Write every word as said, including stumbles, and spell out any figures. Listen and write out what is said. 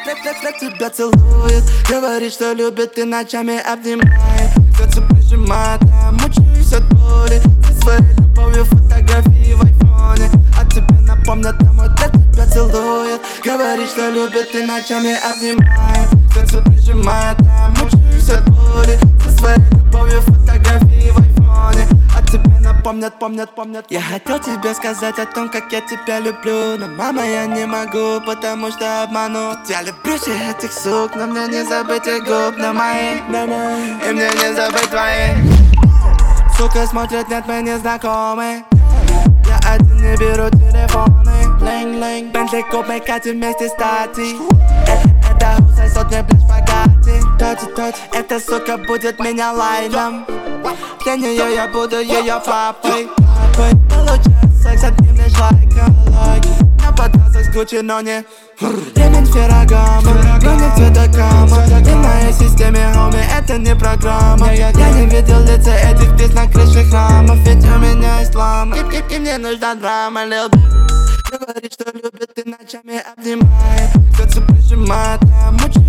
для тебя целует, говорит, что любит и ночами обнимает. Сердце прижимает, а мучаюсь от боли. Со своей любовью фотографии в айфоне. А тебе напомнят, домой для тебя целует, говорит, что любит и ночами обнимает. Сердце прижимает, а мучаюсь от боли. Со своей любовью фотографии в айфоне. А тебе напомнят, помнят, помнят. Я хотел тебе сказать о том, как я тебя люблю, но, мама, я не могу, потому что обману. Я люблю всех этих сук, но мне не забыть их губ на мои, на мои. И мне не забыть твои. Сука смотрит, нет, мы не знакомы. Я один не беру телефоны. Лэнг-лэнг, Бентли, куб, мы катим вместе стати. Это хусай сотни, блядь, шпагати. Точи-точи, эта сука будет меня лайном. Для нее я буду ее папой. Получаю секс, одним лишь лайком. На подносах с Гуччи, но не ремень Феррагамо, но не цвета кама. И в моей системе, хоми, это не программа. Я не видел лица этих птиц на крыше храмов, ведь у меня ислам. И, и, и мне нужна драма, лил б***. Говорит, что любит и ночами обнимает. Сердце прижимает, а мучает.